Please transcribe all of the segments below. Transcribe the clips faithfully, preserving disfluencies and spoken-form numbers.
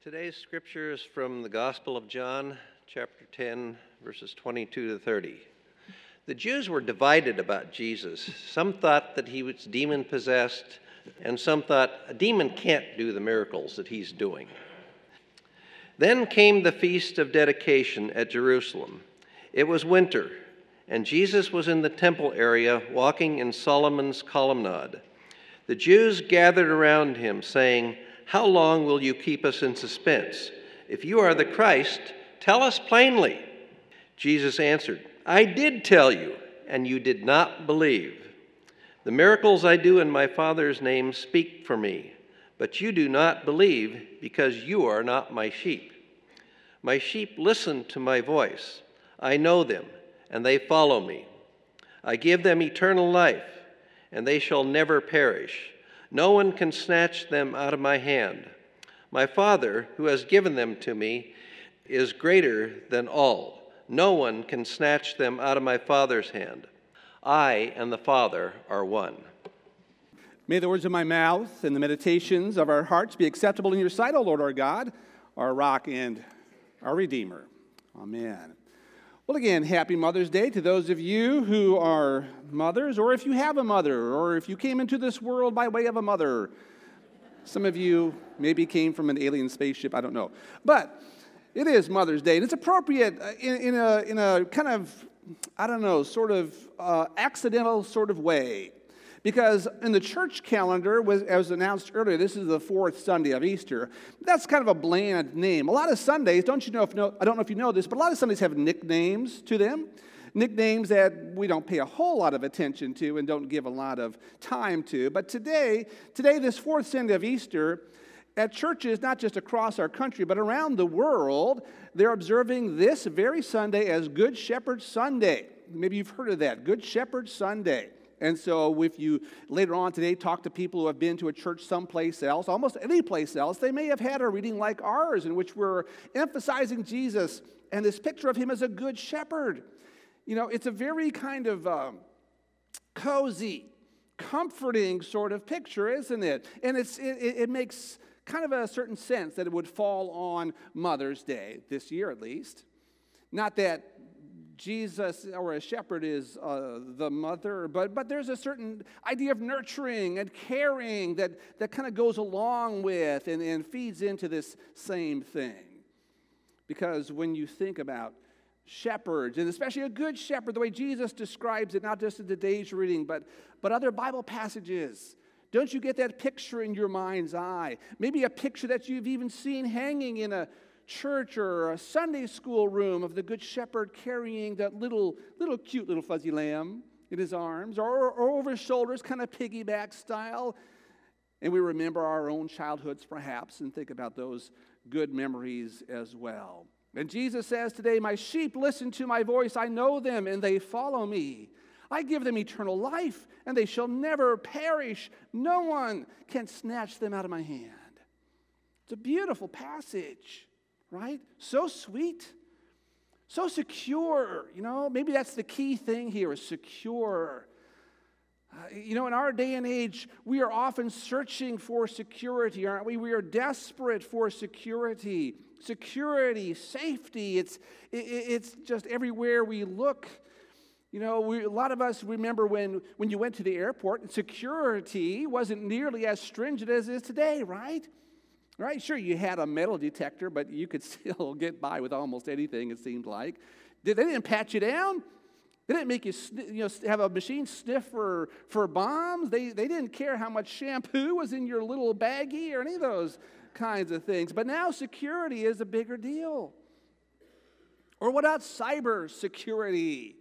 Today's scripture is from the Gospel of John, chapter ten, verses twenty-two to thirty. The Jews were divided about Jesus. Some thought that he was demon-possessed, and some thought a demon can't do the miracles that he's doing. Then came the feast of dedication at Jerusalem. It was winter, and Jesus was in the temple area walking in Solomon's colonnade. The Jews gathered around him, saying, "How long will you keep us in suspense? If you are the Christ, tell us plainly." Jesus answered, "I did tell you, and you did not believe. The miracles I do in my Father's name speak for me, but you do not believe because you are not my sheep. My sheep listen to my voice. I know them, and they follow me. I give them eternal life, and they shall never perish. No one can snatch them out of my hand. My Father, who has given them to me, is greater than all. No one can snatch them out of my Father's hand. I and the Father are one." May the words of my mouth and the meditations of our hearts be acceptable in your sight, O Lord our God, our rock and our Redeemer. Amen. Well, again, happy Mother's Day to those of you who are mothers, or if you have a mother, or if you came into this world by way of a mother. Some of you maybe came from an alien spaceship, I don't know. But it is Mother's Day, and it's appropriate in, in, a, in a kind of, I don't know, sort of uh, accidental sort of way. Because in the church calendar, was, as announced earlier, this is the fourth Sunday of Easter. That's kind of a bland name. A lot of Sundays, don't you know if no, I don't know if you know this, but a lot of Sundays have nicknames to them. Nicknames that we don't pay a whole lot of attention to and don't give a lot of time to. But today, today, this fourth Sunday of Easter, at churches, not just across our country, but around the world, they're observing this very Sunday as Good Shepherd Sunday. Maybe you've heard of that, Good Shepherd Sunday. And so if you later on today talk to people who have been to a church someplace else, almost any place else, they may have had a reading like ours in which we're emphasizing Jesus and this picture of him as a good shepherd. You know, it's a very kind of um, cozy, comforting sort of picture, isn't it? And it's it, it makes kind of a certain sense that it would fall on Mother's Day, this year at least. Not that Jesus or a shepherd is uh, the mother, but but there's a certain idea of nurturing and caring that, that kind of goes along with and, and feeds into this same thing. Because when you think about shepherds, and especially a good shepherd, the way Jesus describes it, not just in today's reading, but, but other Bible passages, don't you get that picture in your mind's eye? Maybe a picture that you've even seen hanging in a church or a Sunday school room of the good shepherd carrying that little, little cute little fuzzy lamb in his arms, or, or over his shoulders, kind of piggyback style. And we remember our own childhoods perhaps and think about those good memories as well. And Jesus says today, "My sheep listen to my voice. I know them and they follow me. I give them eternal life and they shall never perish. No one can snatch them out of my hand." It's a beautiful passage. Right? So sweet, so secure, you know, maybe that's the key thing here is secure. Uh, you know, in our day and age, we are often searching for security, aren't we? We are desperate for security, security, safety. It's, it, it's just everywhere we look. You know, we, a lot of us remember when, when you went to the airport, security wasn't nearly as stringent as it is today, right? Right, sure, you had a metal detector, but you could still get by with almost anything, it seemed like. They didn't pat you down. They didn't make you, you know, have a machine sniff for, for bombs. They, they didn't care how much shampoo was in your little baggie or any of those kinds of things. But now security is a bigger deal. Or what about cyber security?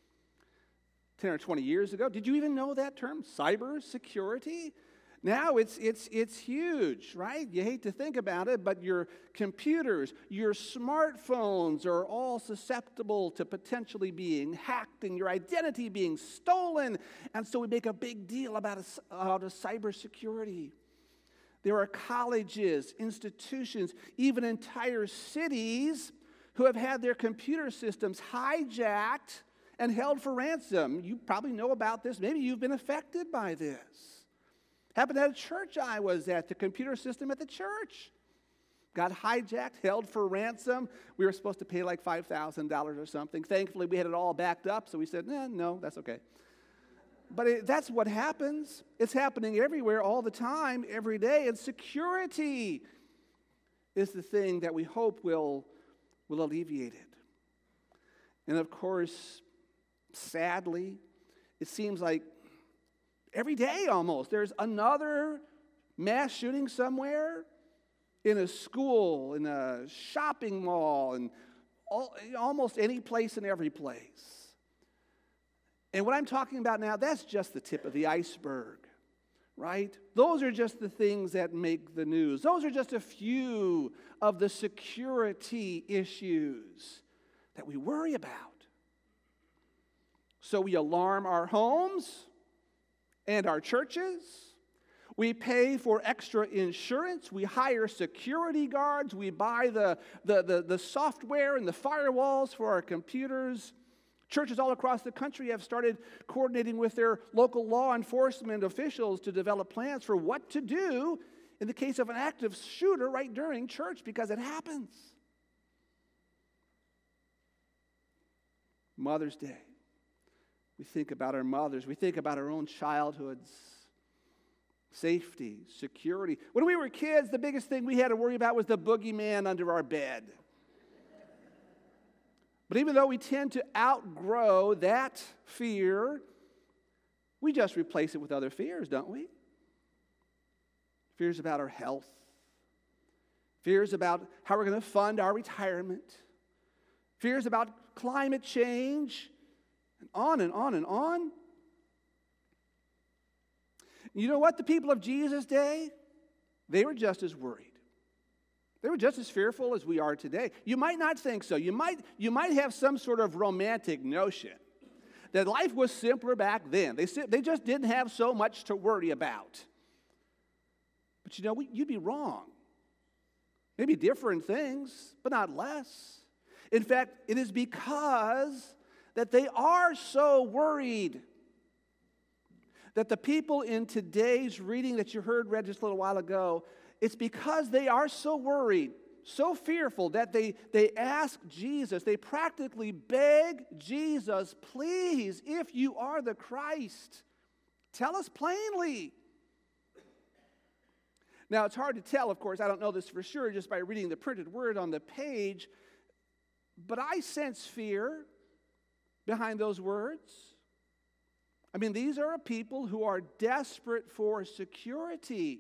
ten or twenty years ago, did you even know that term, cyber security? Now it's it's it's huge, right? You hate to think about it, but your computers, your smartphones are all susceptible to potentially being hacked and your identity being stolen. And so we make a big deal about a, about a cybersecurity. There are colleges, institutions, even entire cities who have had their computer systems hijacked and held for ransom. You probably know about this. Maybe you've been affected by this. Happened at a church I was at, the computer system at the church got hijacked, held for ransom. We were supposed to pay like five thousand dollars or something. Thankfully, we had it all backed up, so we said, eh, no, that's okay. But it, that's what happens. It's happening everywhere, all the time, every day. And security is the thing that we hope will, will alleviate it. And of course, sadly, it seems like every day almost, there's another mass shooting somewhere, in a school, in a shopping mall, and all, almost any place and every place. And what I'm talking about now, that's just the tip of the iceberg, right? Those are just the things that make the news. Those are just a few of the security issues that we worry about. So we alarm our homes and our churches. We pay for extra insurance. We hire security guards. We buy the, the, the, the software and the firewalls for our computers. Churches all across the country have started coordinating with their local law enforcement officials to develop plans for what to do in the case of an active shooter right during church, because it happens. Mother's Day. We think about our mothers. We think about our own childhoods. Safety, security. When we were kids, the biggest thing we had to worry about was the boogeyman under our bed. But even though we tend to outgrow that fear, we just replace it with other fears, don't we? Fears about our health. Fears about how we're going to fund our retirement. Fears about climate change. And on and on and on. You know what? The people of Jesus' day, they were just as worried. They were just as fearful as we are today. You might not think so. You might, you might have some sort of romantic notion that life was simpler back then. They, they just didn't have so much to worry about. But you know, we, you'd be wrong. Maybe different things, but not less. In fact, it is because that they are so worried that the people in today's reading that you heard read just a little while ago, it's because they are so worried, so fearful, that they, they ask Jesus, they practically beg Jesus, please, if you are the Christ, tell us plainly. Now, it's hard to tell, of course, I don't know this for sure just by reading the printed word on the page, but I sense fear behind those words. I mean, these are people who are desperate for security.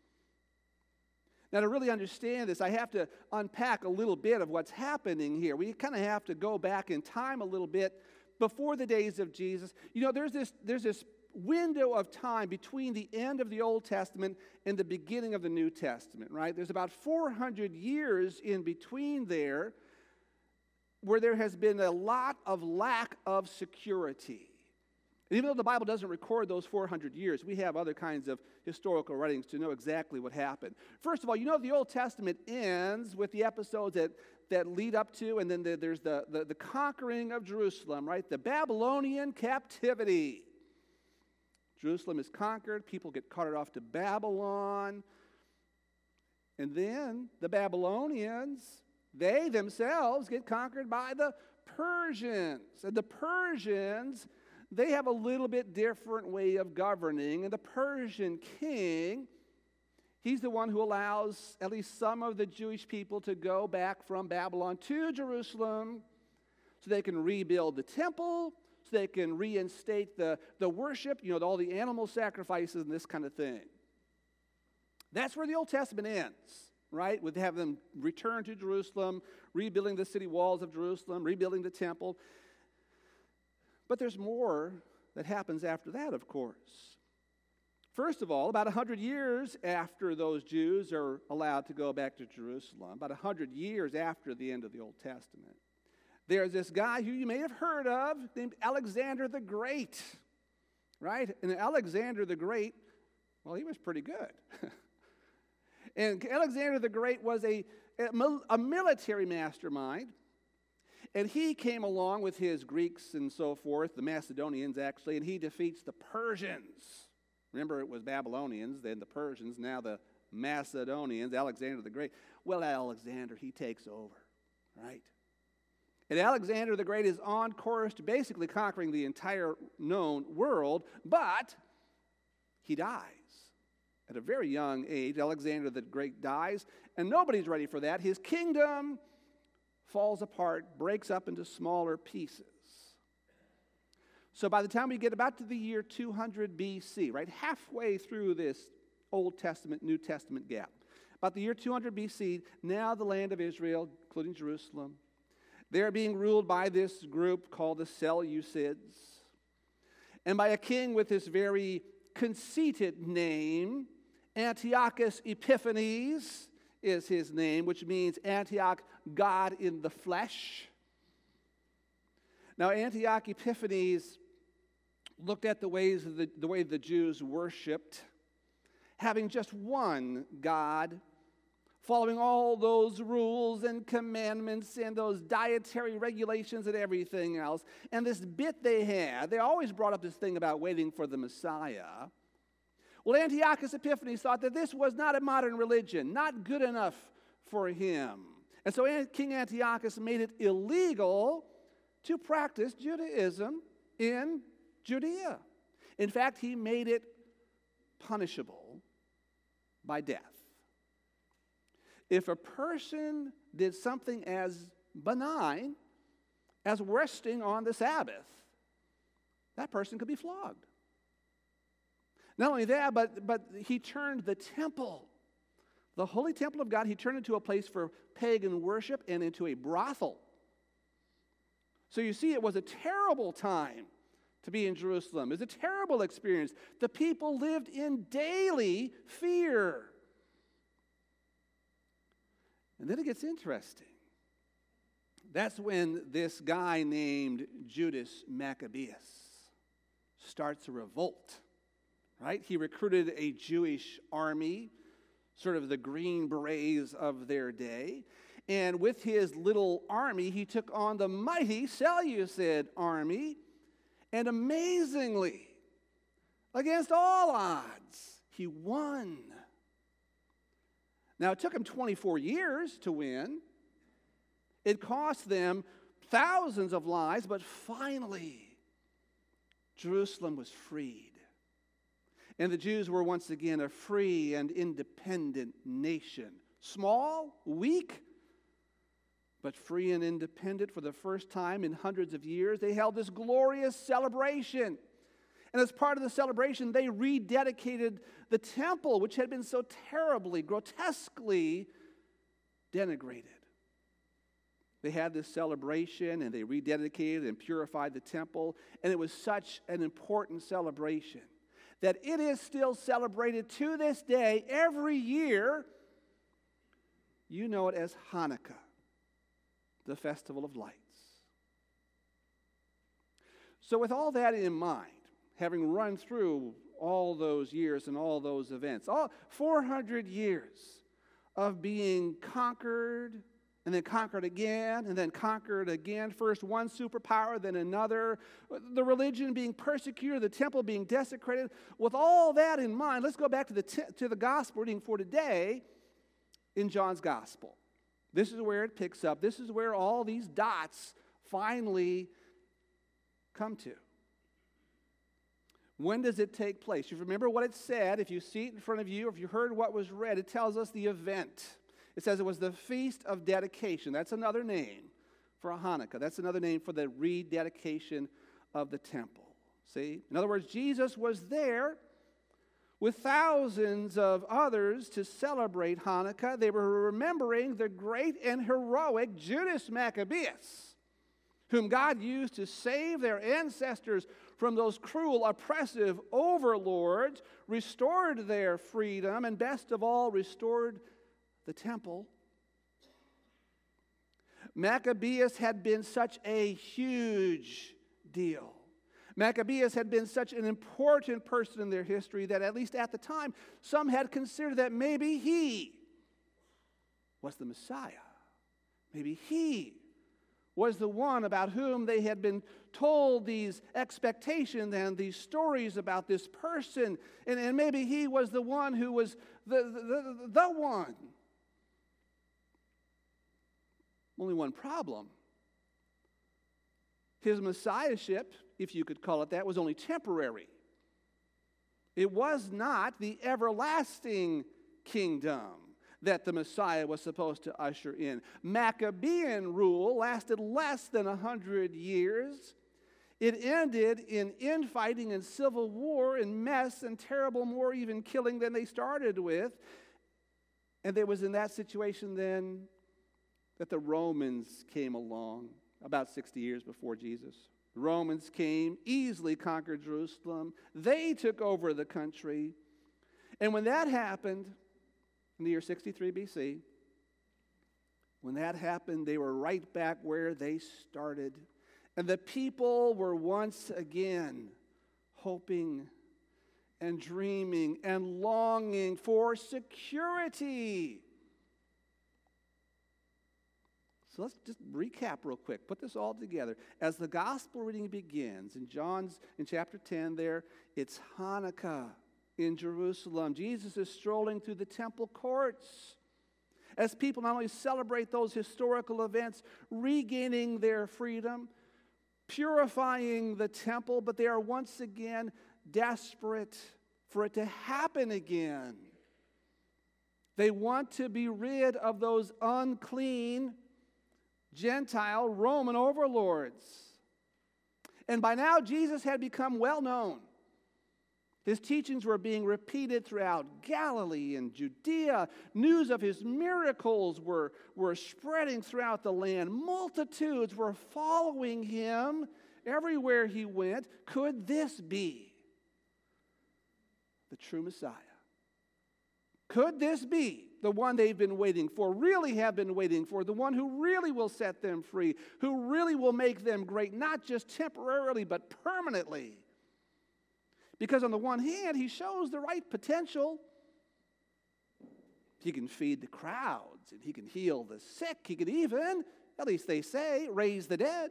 Now, to really understand this, I have to unpack a little bit of what's happening here. We kind of have to go back in time a little bit before the days of Jesus. You know, there's this, there's this window of time between the end of the Old Testament and the beginning of the New Testament, right? There's about four hundred years in between there where there has been a lot of lack of security. Even though the Bible doesn't record those four hundred years, we have other kinds of historical writings to know exactly what happened. First of all, you know the Old Testament ends with the episodes that, that lead up to, and then the, there's the, the, the conquering of Jerusalem, right? The Babylonian captivity. Jerusalem is conquered, people get carted off to Babylon, and then the Babylonians, they themselves get conquered by the Persians. And the Persians, they have a little bit different way of governing. And the Persian king, he's the one who allows at least some of the Jewish people to go back from Babylon to Jerusalem so they can rebuild the temple, so they can reinstate the, the worship, you know, all the animal sacrifices and this kind of thing. That's where the Old Testament ends, right? With having them return to Jerusalem, rebuilding the city walls of Jerusalem, rebuilding the temple. But there's more that happens after that, of course. First of all, about one hundred years after those Jews are allowed to go back to Jerusalem, about one hundred years after the end of the Old Testament, there's this guy who you may have heard of named Alexander the Great, right? And Alexander the Great, well, he was pretty good. And Alexander the Great was a, a military mastermind. And he came along with his Greeks and so forth, the Macedonians actually, and he defeats the Persians. Remember, it was Babylonians, then the Persians, now the Macedonians, Alexander the Great. Well, Alexander, he takes over, right? And Alexander the Great is on course to basically conquering the entire known world, but he dies. At a very young age, Alexander the Great dies, and nobody's ready for that. His kingdom falls apart, breaks up into smaller pieces. So by the time we get about to the year two hundred B C, right, halfway through this Old Testament, New Testament gap, about the year two hundred B C, now the land of Israel, including Jerusalem, they're being ruled by this group called the Seleucids, and by a king with this very conceited name. Antiochus Epiphanes is his name, which means Antioch, God in the flesh. Now, Antioch Epiphanes looked at the ways of the, the way the Jews worshipped, having just one God, following all those rules and commandments and those dietary regulations and everything else. And this bit they had, they always brought up this thing about waiting for the Messiah. Well, Antiochus Epiphanes thought that this was not a modern religion, not good enough for him. And so King Antiochus made it illegal to practice Judaism in Judea. In fact, he made it punishable by death. If a person did something as benign as resting on the Sabbath, that person could be flogged. Not only that, but, but he turned the temple, the holy temple of God, he turned into a place for pagan worship and into a brothel. So you see, it was a terrible time to be in Jerusalem. It was a terrible experience. The people lived in daily fear. And then it gets interesting. That's when this guy named Judas Maccabeus starts a revolt. Right? He recruited a Jewish army, sort of the Green Berets of their day. And with his little army, he took on the mighty Seleucid army. And amazingly, against all odds, he won. Now, it took him twenty-four years to win. It cost them thousands of lives, but finally, Jerusalem was freed. And the Jews were once again a free and independent nation. Small, weak, but free and independent for the first time in hundreds of years. They held this glorious celebration. And as part of the celebration, they rededicated the temple, which had been so terribly, grotesquely denigrated. They had this celebration, and they rededicated and purified the temple. And it was such an important celebration that it is still celebrated to this day every year. You know it as Hanukkah, the Festival of Lights. So with all that in mind, having run through all those years and all those events, all four hundred years of being conquered, and then conquered again, and then conquered again. First one superpower, then another. The religion being persecuted, the temple being desecrated. With all that in mind, let's go back to the, te- to the gospel reading for today in John's gospel. This is where it picks up. This is where all these dots finally come to. When does it take place? You remember what it said. If you see it in front of you, or if you heard what was read, it tells us the event. It says it was the Feast of Dedication. That's another name for a Hanukkah. That's another name for the rededication of the temple. See? In other words, Jesus was there with thousands of others to celebrate Hanukkah. They were remembering the great and heroic Judas Maccabeus, whom God used to save their ancestors from those cruel, oppressive overlords, restored their freedom, and best of all, restored the temple. Maccabeus had been such a huge deal. Maccabeus had been such an important person in their history that, at least at the time, some had considered that maybe he was the Messiah. Maybe he was the one about whom they had been told these expectations and these stories about this person. And, and maybe he was the one who was the, the, the, the one. only one problem. His messiahship, if you could call it that, was only temporary. It was not the everlasting kingdom that the Messiah was supposed to usher in. Maccabean rule lasted less than a hundred years. It ended in infighting and civil war and mess and terrible, more even killing than they started with. And it was in that situation then that the Romans came along about sixty years before Jesus. The Romans came, easily conquered Jerusalem. They took over the country. And when that happened, in the year sixty-three B C, when that happened, they were right back where they started. And the people were once again hoping and dreaming and longing for security. So let's just recap real quick. Put this all together. As the gospel reading begins in John's in chapter ten there, it's Hanukkah in Jerusalem. Jesus is strolling through the temple courts as people not only celebrate those historical events, regaining their freedom, purifying the temple, but they are once again desperate for it to happen again. They want to be rid of those unclean Gentile Roman overlords. And by now, Jesus had become well known. His teachings were being repeated throughout Galilee and Judea. News of his miracles were, were spreading throughout the land. Multitudes were following him everywhere he went. Could this be the true Messiah? Could this be the one they've been waiting for, really have been waiting for, the one who really will set them free, who really will make them great, not just temporarily, but permanently? Because on the one hand, he shows the right potential. He can feed the crowds, and he can heal the sick. He can even, at least they say, raise the dead.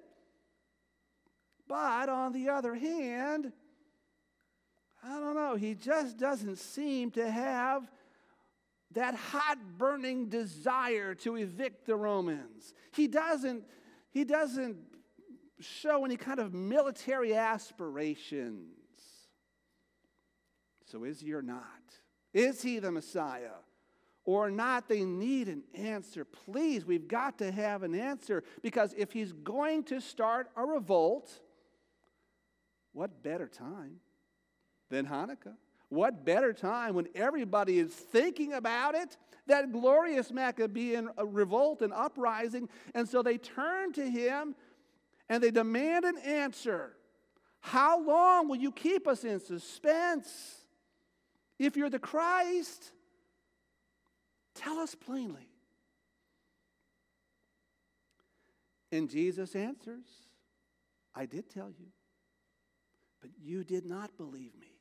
But on the other hand, I don't know, he just doesn't seem to have that hot burning desire to evict the Romans. He doesn't, he doesn't show any kind of military aspirations. So is he or not? Is he the Messiah or not? They need an answer. Please, we've got to have an answer, because if he's going to start a revolt, what better time than Hanukkah? What better time when everybody is thinking about it, that glorious Maccabean revolt and uprising, and so they turn to him and they demand an answer. How long will you keep us in suspense? If you're the Christ, tell us plainly. And Jesus answers, I did tell you, but you did not believe me.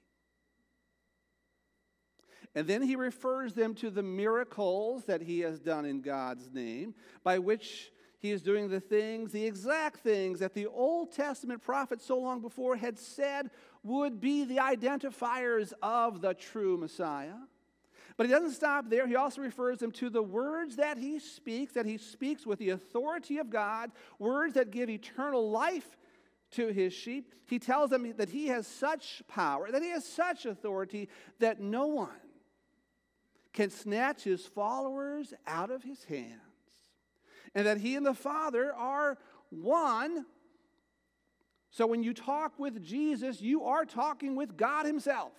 And then he refers them to the miracles that he has done in God's name, by which he is doing the things, the exact things that the Old Testament prophets so long before had said would be the identifiers of the true Messiah. But he doesn't stop there. He also refers them to the words that he speaks, that he speaks with the authority of God, words that give eternal life to his sheep. He tells them that he has such power, that he has such authority, that no one can snatch his followers out of his hands. And that he and the Father are one. So when you talk with Jesus, you are talking with God himself.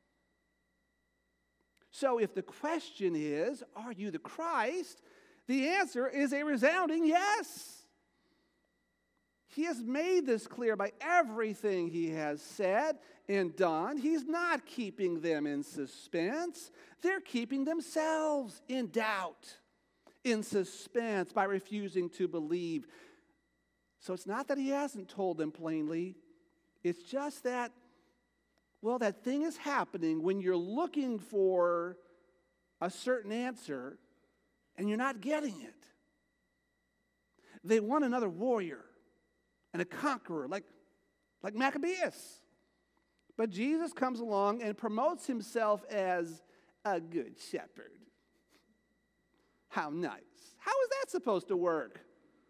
So if the question is, are you the Christ? The answer is a resounding yes. He has made this clear by everything he has said and done. He's not keeping them in suspense. They're keeping themselves in doubt, in suspense, by refusing to believe. So it's not that he hasn't told them plainly. It's just that, well, that thing is happening when you're looking for a certain answer and you're not getting it. They want another warrior and a conqueror like, like Maccabeus. But Jesus comes along and promotes himself as a good shepherd. How nice. How is that supposed to work?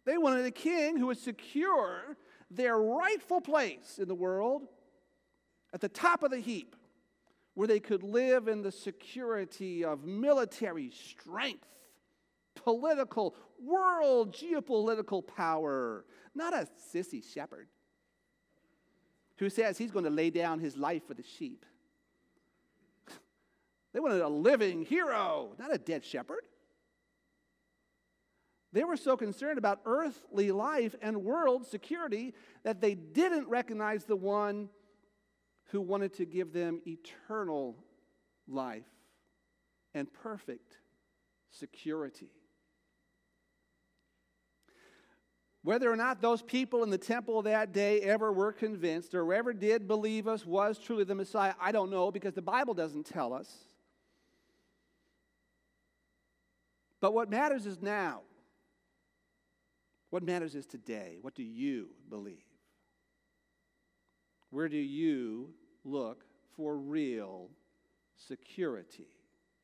They wanted a king who would secure their rightful place in the world at the top of the heap, where they could live in the security of military strength, political, world geopolitical power, not a sissy shepherd who says he's going to lay down his life for the sheep. They wanted a living hero, not a dead shepherd. They were so concerned about earthly life and world security that they didn't recognize the one who wanted to give them eternal life and perfect security. Whether or not those people in the temple that day ever were convinced or ever did believe us was truly the Messiah, I don't know, because the Bible doesn't tell us. But what matters is now. What matters is today. What do you believe? Where do you look for real security?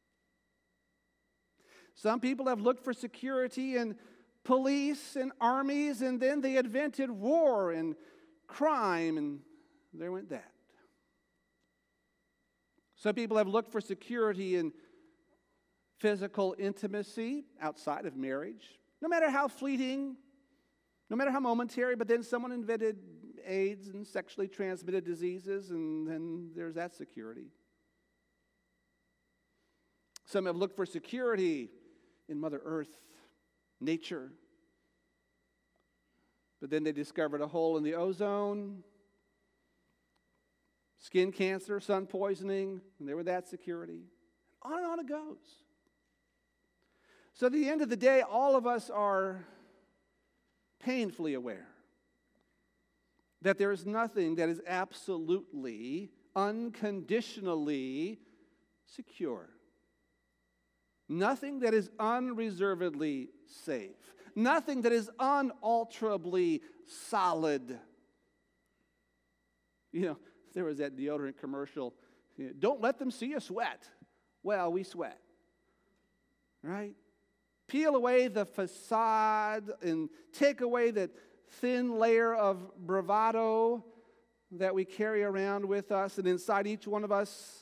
Some people have looked for security in police and armies, and then they invented war and crime, and there went that. Some people have looked for security in physical intimacy outside of marriage, no matter how fleeting, no matter how momentary, but then someone invented AIDS and sexually transmitted diseases, and then there's that security. Some have looked for security in Mother Earth, nature, but then they discovered a hole in the ozone, skin cancer, sun poisoning, and there was that security. On and on it goes. So at the end of the day, all of us are painfully aware that there is nothing that is absolutely, unconditionally secure. Nothing that is unreservedly safe. Nothing that is unalterably solid. You know, there was that deodorant commercial, you know, don't let them see you sweat. Well, we sweat, right? Peel away the facade and take away that thin layer of bravado that we carry around with us, and inside each one of us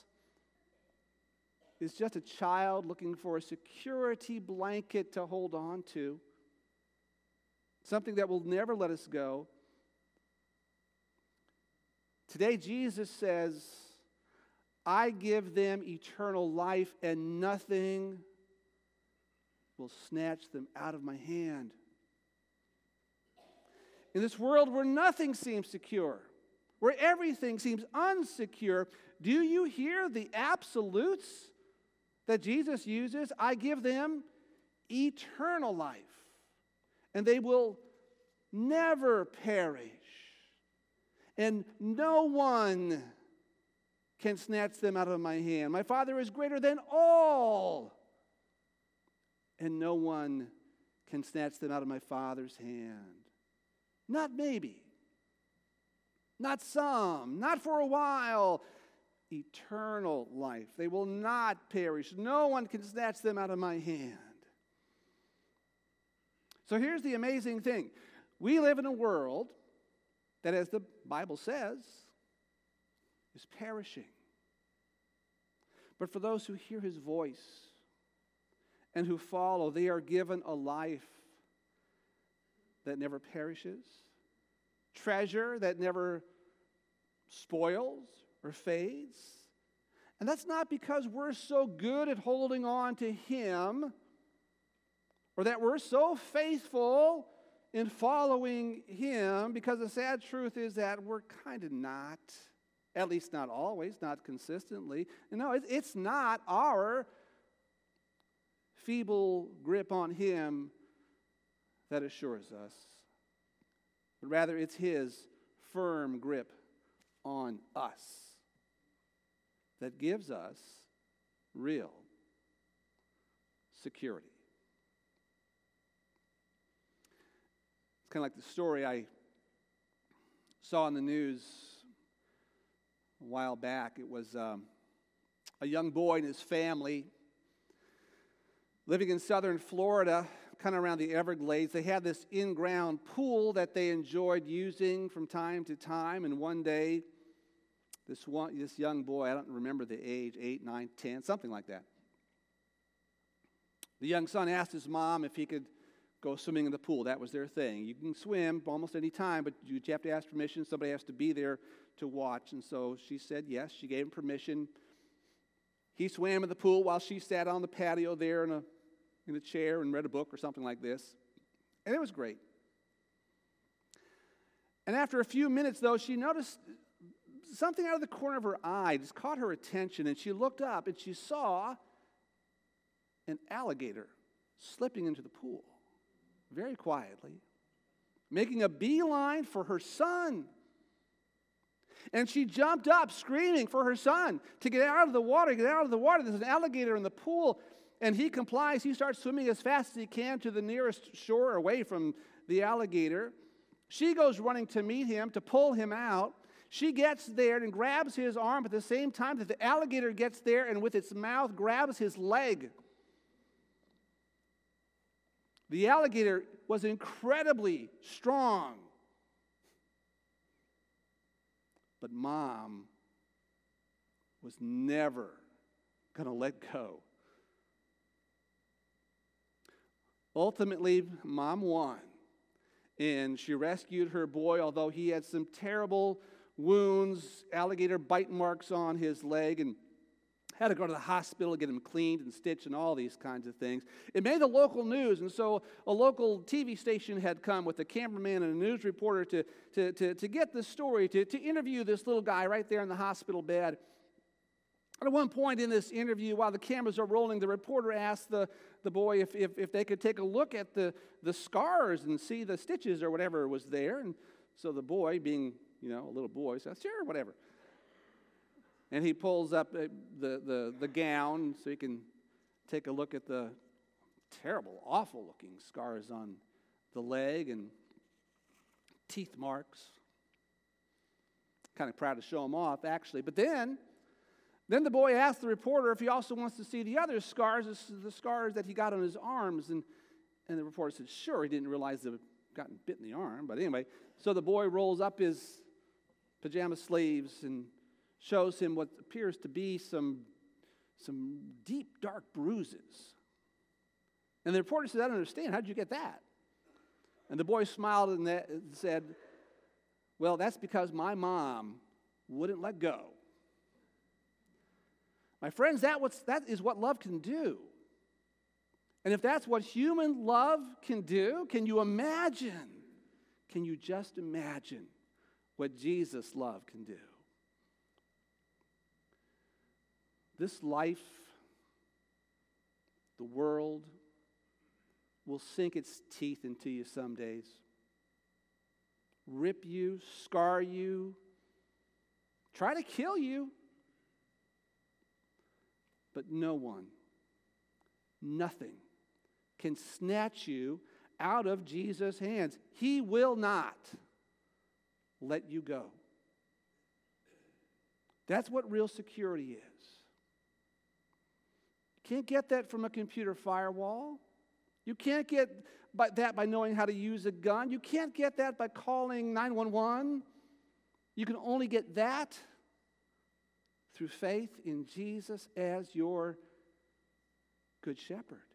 is just a child looking for a security blanket to hold on to, something that will never let us go. Today, Jesus says, I give them eternal life, and nothing will snatch them out of my hand. In this world where nothing seems secure, where everything seems unsecure, do you hear the absolutes that Jesus uses? I give them eternal life, and they will never perish, and no one can snatch them out of my hand. My Father is greater than all, and no one can snatch them out of my Father's hand. Not maybe, not some, not for a while. Eternal life. They will not perish. No one can snatch them out of my hand. So here's the amazing thing. We live in a world that, as the Bible says, is perishing. But for those who hear his voice and who follow, they are given a life that never perishes, treasure that never spoils or fades. And that's not because we're so good at holding on to him, or that we're so faithful in following him, because the sad truth is that we're kind of not, at least not always, not consistently. And no, it's not our feeble grip on him that assures us, but rather it's his firm grip on us that gives us real security. It's kind of like the story I saw in the news a while back. It was um, a young boy and his family living in southern Florida kind of around the Everglades. They had this in-ground pool that they enjoyed using from time to time. And one day, this one, this young boy, I don't remember the age, eight, nine, ten, something like that. The young son asked his mom if he could go swimming in the pool. That was their thing. You can swim almost any time, but you have to ask permission. Somebody has to be there to watch. And so she said yes. She gave him permission. He swam in the pool while she sat on the patio there in a, in a chair and read a book or something like this. And it was great. And after a few minutes, though, she noticed something out of the corner of her eye just caught her attention. And she looked up and she saw an alligator slipping into the pool very quietly, making a beeline for her son. And she jumped up, screaming for her son to get out of the water, get out of the water. There's an alligator in the pool, and he complies. He starts swimming as fast as he can to the nearest shore away from the alligator. She goes running to meet him, to pull him out. She gets there and grabs his arm at the same time that the alligator gets there and with its mouth grabs his leg. The alligator was incredibly strong. But Mom was never going to let go. Ultimately, Mom won, and she rescued her boy, although he had some terrible wounds, alligator bite marks on his leg, and had to go to the hospital to get him cleaned and stitched and all these kinds of things. It made the local news, and so a local T V station had come with a cameraman and a news reporter to, to, to, to get the story, to, to interview this little guy right there in the hospital bed. And at one point in this interview, while the cameras are rolling, the reporter asked the, the boy if, if, if they could take a look at the, the scars and see the stitches or whatever was there. And so the boy, being, you know, a little boy, says, sure, whatever. And he pulls up the, the, the gown so he can take a look at the terrible, awful-looking scars on the leg and teeth marks. Kind of proud to show them off, actually. But then, then the boy asked the reporter if he also wants to see the other scars, the scars that he got on his arms. And, and the reporter said, sure. He didn't realize they'd gotten bit in the arm. But anyway, so the boy rolls up his pajama sleeves and shows him what appears to be some, some deep, dark bruises. And the reporter said, I don't understand. How did you get that? And the boy smiled and said, well, that's because my mom wouldn't let go. My friends, that, what's, that is what love can do. And if that's what human love can do, can you imagine, can you just imagine what Jesus' love can do? This life, the world, will sink its teeth into you some days. Rip you, scar you, try to kill you. But no one, nothing can snatch you out of Jesus' hands. He will not let you go. That's what real security is. You can't get that from a computer firewall. You can't get by that by knowing how to use a gun. You can't get that by calling nine one one. You can only get that through faith in Jesus as your good shepherd.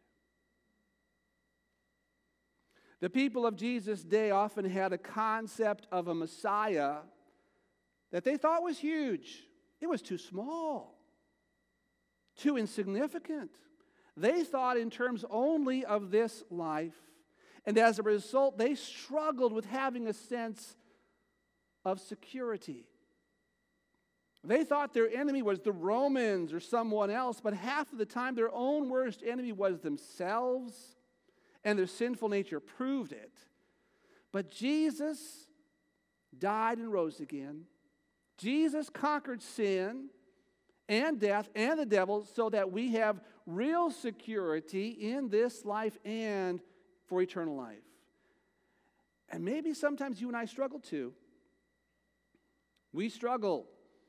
The people of Jesus' day often had a concept of a Messiah that they thought was huge. It was too small, too insignificant. They thought in terms only of this life, and as a result, they struggled with having a sense of security. They thought their enemy was the Romans or someone else, but half of the time their own worst enemy was themselves, and their sinful nature proved it. But Jesus died and rose again. Jesus conquered sin and death and the devil so that we have real security in this life and for eternal life. And maybe sometimes you and I struggle too. We struggle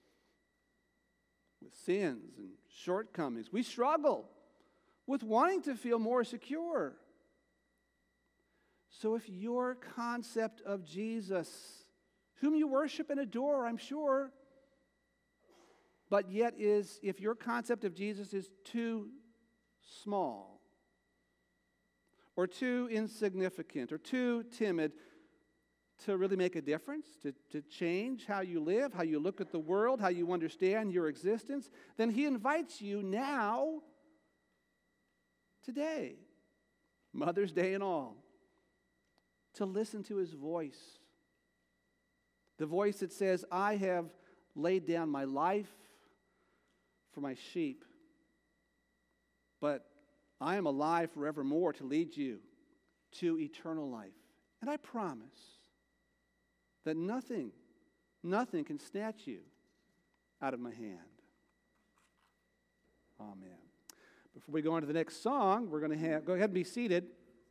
with sins and shortcomings. We struggle with wanting to feel more secure. So if your concept of Jesus, whom you worship and adore, I'm sure, but yet is, if your concept of Jesus is too small, or too insignificant, or too timid to really make a difference, to, to change how you live, how you look at the world, how you understand your existence, then he invites you now, today, Mother's Day and all, to listen to his voice. The voice that says, I have laid down my life for my sheep, but I am alive forevermore to lead you to eternal life. And I promise that nothing, nothing can snatch you out of my hand. Amen. Before we go on to the next song, we're going to have, go ahead and be seated.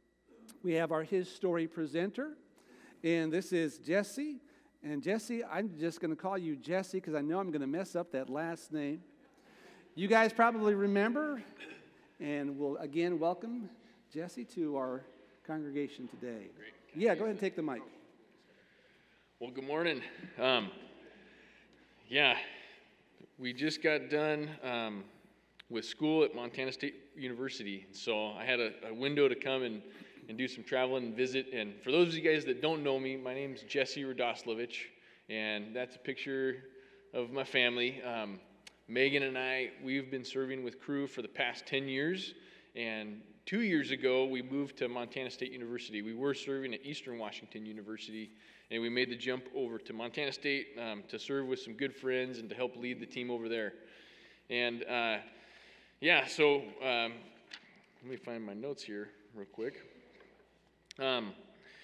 We have our His Story presenter, and this is Jesse. And Jesse, I'm just going to call you Jesse because I know I'm going to mess up that last name. You guys probably remember, and we'll again welcome Jesse to our congregation today. Great. Yeah, go ahead and take the mic. Well, good morning. Um, yeah, we just got done um, with school at Montana State University, so I had a, a window to come and, and do some traveling and visit. And for those of you guys that don't know me, my name's Jesse Radoslavich, and that's a picture of my family. Um, Megan and I, we've been serving with Cru for the past ten years, and two years ago, we moved to Montana State University. We were serving at Eastern Washington University, and we made the jump over to Montana State um, to serve with some good friends and to help lead the team over there. And uh, yeah, so um, let me find my notes here real quick. Um,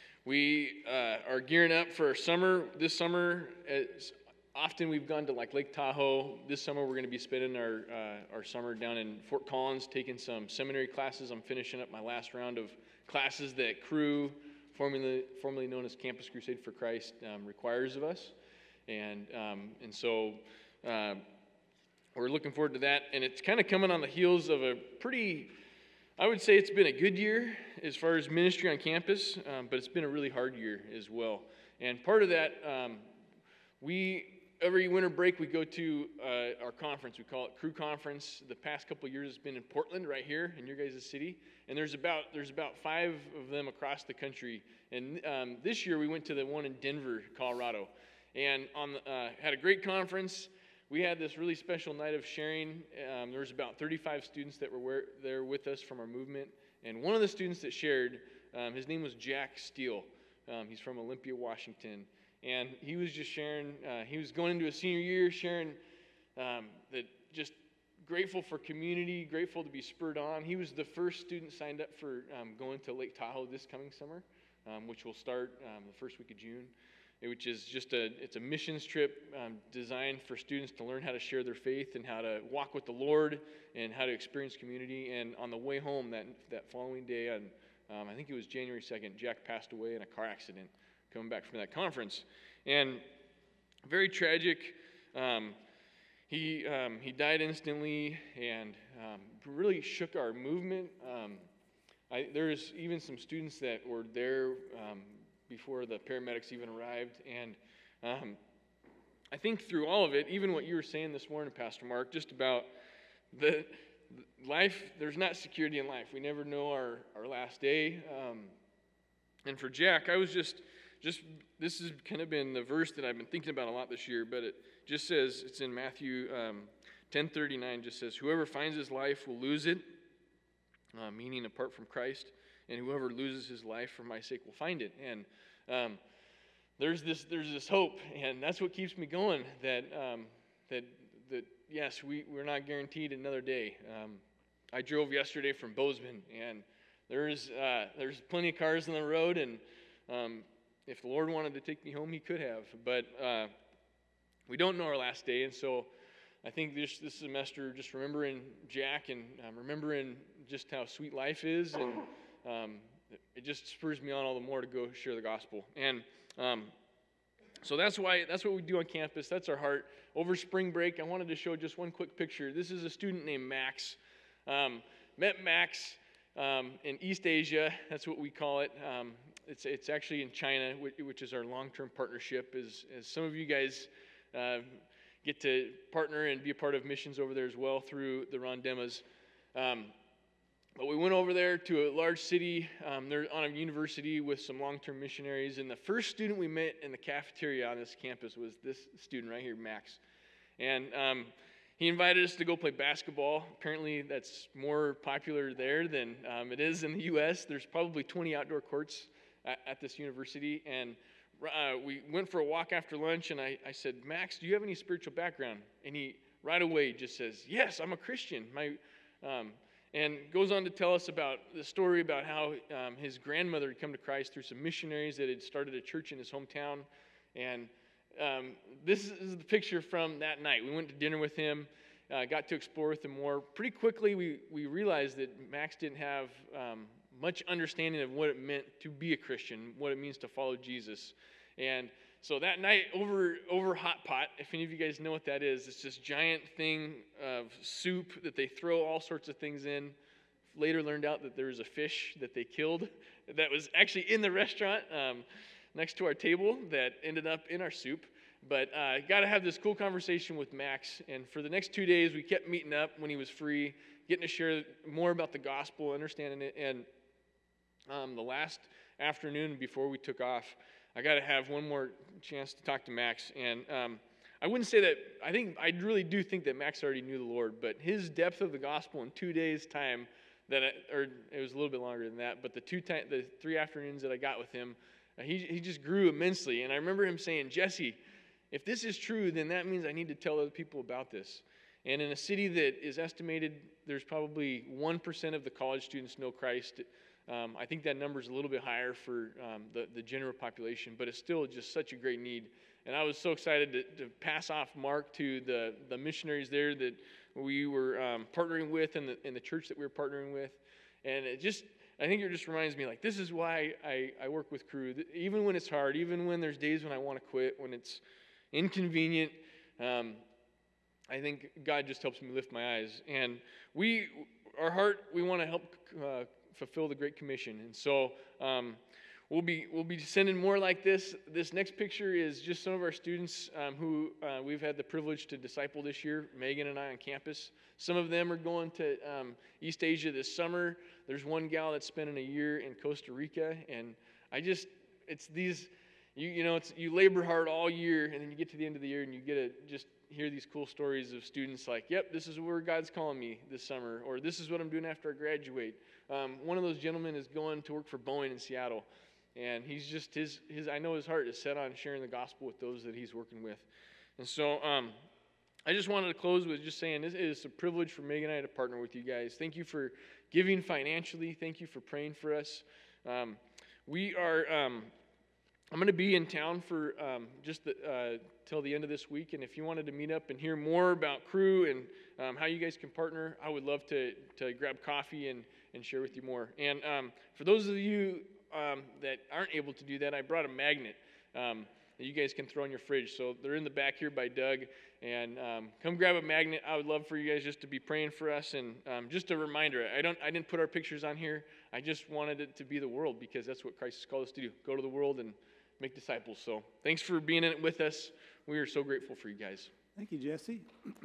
we uh, are gearing up for our summer. This summer, as often we've gone to like Lake Tahoe. This summer we're going to be spending our uh, our summer down in Fort Collins, taking some seminary classes. I'm finishing up my last round of classes that Cru, formerly formerly known as Campus Crusade for Christ, um, requires of us, and um, and so uh, we're looking forward to that. And it's kind of coming on the heels of a pretty, I would say it's been a good year as far as ministry on campus, um, but it's been a really hard year as well. And part of that, um, we. Every winter break, we go to uh, our conference. We call it Cru Conference. The past couple of years, it's been in Portland, right here in your guys' city. And there's about there's about five of them across the country. And um, this year, we went to the one in Denver, Colorado, and on the, uh, had a great conference. We had this really special night of sharing. Um, there was about thirty-five students that were there with us from our movement. And one of the students that shared, um, his name was Jack Steele. Um, he's from Olympia, Washington. And he was just sharing, uh, he was going into his senior year, sharing um, that just grateful for community, grateful to be spurred on. He was the first student signed up for um, going to Lake Tahoe this coming summer, um, which will start um, the first week of June, which is just a, it's a missions trip um, designed for students to learn how to share their faith and how to walk with the Lord and how to experience community. And on the way home that, that following day, on, um, I think it was January second, Jack passed away in a car accident coming back from that conference. And very tragic. Um, he um, he died instantly and um, really shook our movement. Um, I, there's even some students that were there um, before the paramedics even arrived. And um, I think through all of it, even what you were saying this morning, Pastor Mark, just about the, the life, there's not security in life. We never know our, our last day. Um, and for Jack, I was just... Just this has kind of been the verse that I've been thinking about a lot this year, but it just says, it's in Matthew um, ten thirty-nine, just says, whoever finds his life will lose it, uh, meaning apart from Christ, and whoever loses his life for my sake will find it. And um, there's this there's this hope, and that's what keeps me going, that um, that that yes, we, we're not guaranteed another day. Um, I drove yesterday from Bozeman, and there's uh, there's plenty of cars on the road, and um, if the Lord wanted to take me home, he could have. But uh, we don't know our last day. And so I think this this semester, just remembering Jack and um, remembering just how sweet life is, and um, it just spurs me on all the more to go share the gospel. And um, so that's why that's what we do on campus. That's our heart. Over spring break, I wanted to show just one quick picture. This is a student named Max. Um, met Max um, in East Asia. That's what we call it. Um, it's it's actually in China, which, which is our long-term partnership. As as some of you guys uh, get to partner and be a part of missions over there as well through the Ron Demas. Um, but we went over there to a large city. Um, they're on a university with some long-term missionaries, and the first student we met in the cafeteria on this campus was this student right here, Max, and um, he invited us to go play basketball. Apparently, that's more popular there than um, it is in the U S There's probably twenty outdoor courts at, at this university. And uh, we went for a walk after lunch, and I, I said, Max, do you have any spiritual background? And he right away just says, yes, I'm a Christian. My, um, and goes on to tell us about the story about how um, his grandmother had come to Christ through some missionaries that had started a church in his hometown. And Um, this is the picture from that night. We went to dinner with him, uh, got to explore with him more. Pretty quickly, we, we realized that Max didn't have um, much understanding of what it meant to be a Christian, what it means to follow Jesus. And so that night, over, over hot pot, if any of you guys know what that is, it's this giant thing of soup that they throw all sorts of things in. Later learned out that there was a fish that they killed that was actually in the restaurant. Um, next to our table that ended up in our soup. But I uh, got to have this cool conversation with Max. And for the next two days, we kept meeting up when he was free, getting to share more about the gospel, understanding it. And um, the last afternoon before we took off, I got to have one more chance to talk to Max. And um, I wouldn't say that, I think, I really do think that Max already knew the Lord. But his depth of the gospel in two days' time, that I, or it was a little bit longer than that, but the two time, the three afternoons that I got with him, He, he just grew immensely. And I remember him saying, Jesse, if this is true, then that means I need to tell other people about this. And in a city that is estimated, there's probably one percent of the college students know Christ. Um, I think that number is a little bit higher for um, the, the general population, but it's still just such a great need. And I was so excited to, to pass off Mark to the, the missionaries there that we were um, partnering with and the, and the church that we were partnering with. And it just... I think it just reminds me, like, this is why I, I work with Cru. Even when it's hard, even when there's days when I want to quit, when it's inconvenient, um, I think God just helps me lift my eyes. And we, our heart, we want to help uh, fulfill the Great Commission. And so um, we'll be we'll be sending more like this. This next picture is just some of our students um, who uh, we've had the privilege to disciple this year, Megan and I on campus. Some of them are going to um, East Asia this summer. There's one gal that's spending a year in Costa Rica, and I just, it's these, you you know, it's you labor hard all year, and then you get to the end of the year, and you get to just hear these cool stories of students like, yep, this is where God's calling me this summer, or this is what I'm doing after I graduate. Um, one of those gentlemen is going to work for Boeing in Seattle, and he's just, his, his I know his heart is set on sharing the gospel with those that he's working with. And so, um, I just wanted to close with just saying this is a privilege for Megan and I to partner with you guys. Thank you for giving financially. Thank you for praying for us. Um, we are, um, I'm going to be in town for um, just the, uh, till the end of this week. And if you wanted to meet up and hear more about Cru and um, how you guys can partner, I would love to, to grab coffee and, and share with you more. And um, for those of you um, that aren't able to do that, I brought a magnet um, that you guys can throw in your fridge. So they're in the back here by Doug. And um, come grab a magnet. I would love for you guys just to be praying for us. And um, just a reminder, I don't, I didn't put our pictures on here. I just wanted it to be the world because that's what Christ has called us to do. Go to the world and make disciples. So thanks for being in it with us. We are so grateful for you guys. Thank you, Jesse.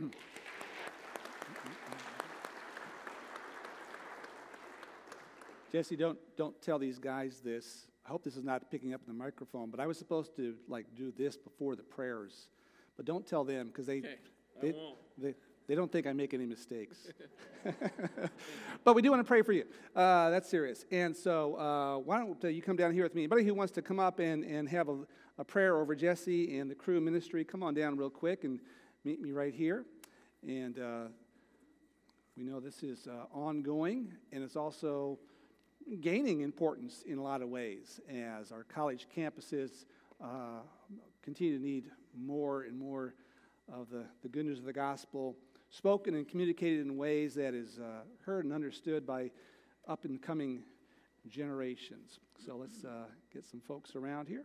Jesse, don't don't tell these guys this. I hope this is not picking up in the microphone, but I was supposed to like do this before the prayers. But don't tell them because they, Okay, I they, won't. they they don't think I make any mistakes. But we do want to pray for you. Uh, that's serious. And so uh, why don't uh, you come down here with me? Anybody who wants to come up and, and have a, a prayer over Jesse and the Cru ministry, come on down real quick and meet me right here. And uh, we know this is uh, ongoing, and it's also gaining importance in a lot of ways as our college campuses uh, continue to need more and more of the, the good news of the gospel spoken and communicated in ways that is uh, heard and understood by up and coming generations. So let's uh, get some folks around here.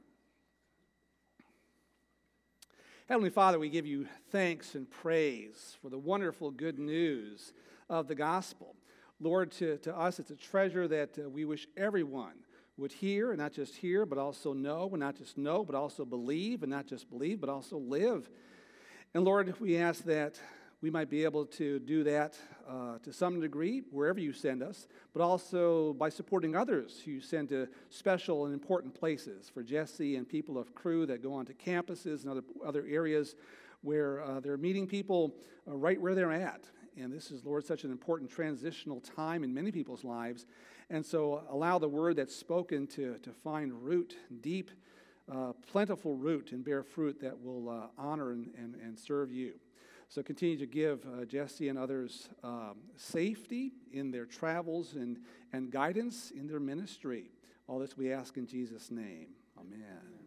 Heavenly Father, we give you thanks and praise for the wonderful good news of the gospel. Lord, to, to us it's a treasure that uh, we wish everyone would hear, and not just hear, but also know, and not just know, but also believe, and not just believe, but also live. And Lord, we ask that we might be able to do that uh, to some degree, wherever you send us, but also by supporting others who you send to special and important places. For Jesse and people of Cru that go onto campuses and other, other areas where uh, they're meeting people uh, right where they're at. And this is, Lord, such an important transitional time in many people's lives. And so allow the word that's spoken to, to find root, deep, uh, plentiful root, and bear fruit that will uh, honor and, and, and serve you. So continue to give uh, Jesse and others um, safety in their travels and, and guidance in their ministry. All this we ask in Jesus' name. Amen.